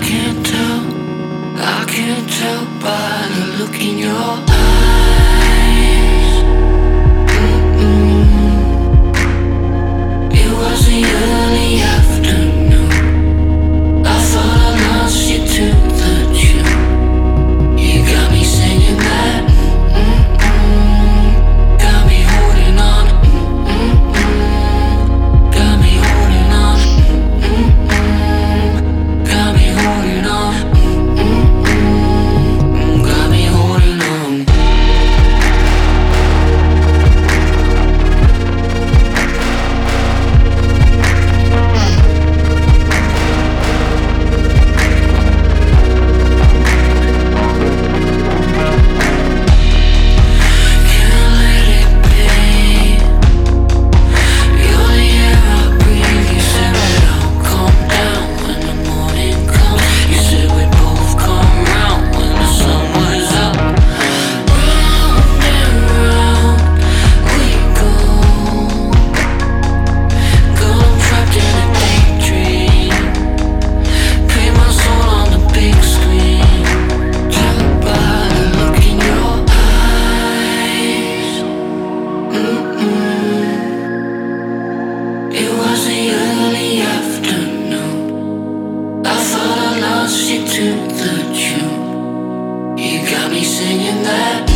can't tell, I can't tell by the look in your eyes. It was the early afternoon. I thought I lost you to the tune. You got me singing that. Got me holding on. Got me holding on. Got me holding on. Got me holding on. Can't let it be. You're the air I breathe. You said that I'll calm down when the morning comes. You said we'd both come round when the sun was up. Round and round we go. Girl, I'm trapped in a daydream. Paint my soul on the big screen. Tell by the look in your eyes. It was the early afternoon. I thought I lost you to the tune. You got me singing that.